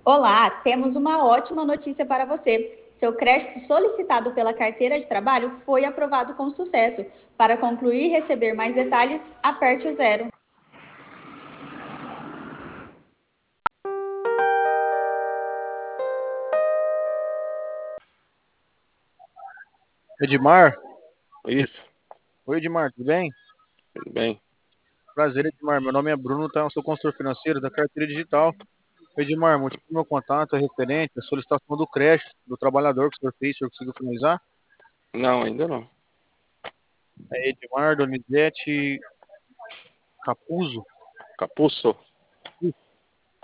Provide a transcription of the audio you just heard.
Olá, temos uma ótima notícia para você. Seu crédito solicitado pela carteira de trabalho foi aprovado com sucesso. Para concluir e receber mais detalhes, aperte o zero. Edmar? Isso, Oi, Edmar, tudo bem? tudo bem. Prazer, Edmar. Meu nome é Bruno, tá? Eu sou consultor financeiro da carteira digital. Edmar, motivo do meu contato é referente à solicitação do crédito do trabalhador que o senhor fez, o senhor conseguiu finalizar? Não, ainda não. É Edmar Donizete Capuzzo. Capuzzo?